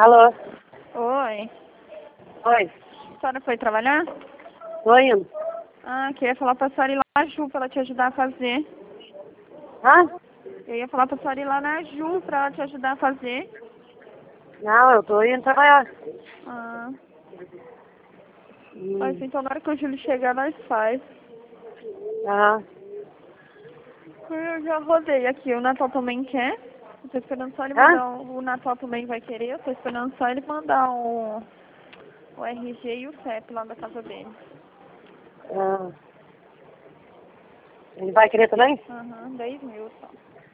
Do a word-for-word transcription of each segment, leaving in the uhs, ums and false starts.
Alô? Oi. Oi. A senhora foi trabalhar? Tô indo. Ah, que eu ia falar pra senhora ir lá na Ju pra ela te ajudar a fazer. Hã? Eu ia falar pra senhora ir lá na Ju pra ela te ajudar a fazer. Não, eu tô indo trabalhar. Ah. Hum. Mas então na hora que o Júlio chegar nós faz. Aham. Eu já rodei aqui, o Natal também quer. Eu tô esperando só ele Hã? mandar, o o Natal também vai querer, eu tô esperando só ele mandar o, o R G e o C E P lá da casa dele. Ah. Ele vai querer também? Aham, dez mil só.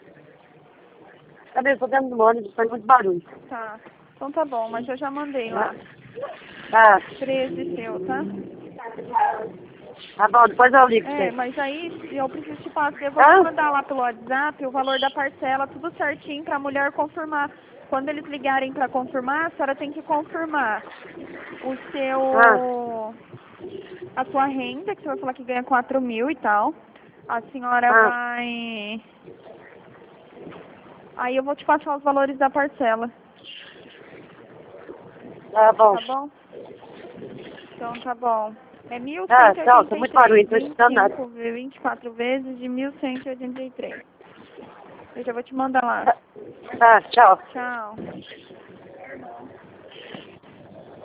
Cadê? Eu tô dentro do ônibus, faz muito barulho. Tá. Então tá bom, mas eu já mandei lá. Tá. treze seu, tá? Tá bom, depois eu ligo pra É, você. mas aí eu preciso te passar, eu vou te Hã? mandar lá pelo WhatsApp o valor da parcela, tudo certinho pra mulher confirmar. Quando eles ligarem pra confirmar, a senhora tem que confirmar o Ah. seu, a sua renda, que você vai falar que ganha quatro mil e tal. A senhora Ah. vai... Aí eu vou te passar os valores da parcela, Tá bom. tá bom? Então tá bom. É mil Ah, cento e tchau, oitenta tô e muito três, barulho, não tô vinte escutando e nada. cinco, vinte e quatro vezes de mil cento e oitenta e três. Eu já vou te mandar lá. Tá, tá, tchau. Tchau.